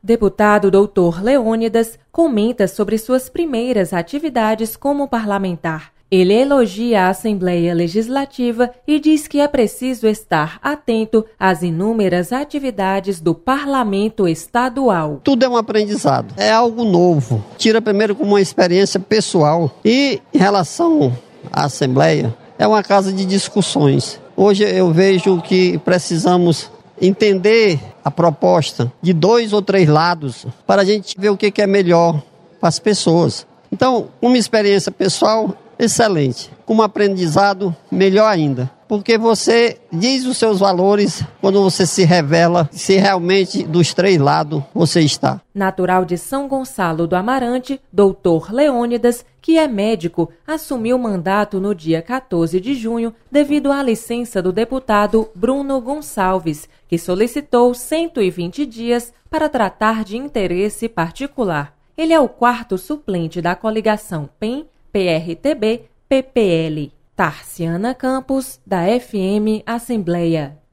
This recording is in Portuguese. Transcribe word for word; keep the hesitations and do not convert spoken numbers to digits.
Deputado doutor Leônidas comenta sobre suas primeiras atividades como parlamentar. Ele elogia a Assembleia Legislativa e diz que é preciso estar atento às inúmeras atividades do Parlamento Estadual. Tudo é um aprendizado, é algo novo. Tira primeiro como uma experiência pessoal e em relação à Assembleia, é uma casa de discussões. Hoje eu vejo que precisamos entender a proposta de dois ou três lados para a gente ver o que é melhor para as pessoas. Então, uma experiência pessoal excelente, como aprendizado melhor ainda, porque você diz os seus valores quando você se revela se realmente dos três lados você está. Natural de São Gonçalo do Amarante, doutor Leônidas, que é médico, assumiu o mandato no dia quatorze de junho devido à licença do deputado Bruno Gonçalves, que solicitou cento e vinte dias para tratar de interesse particular. Ele é o quarto suplente da coligação P E M, P R T B, P P L. Tarciana Campos, da F M Assembleia.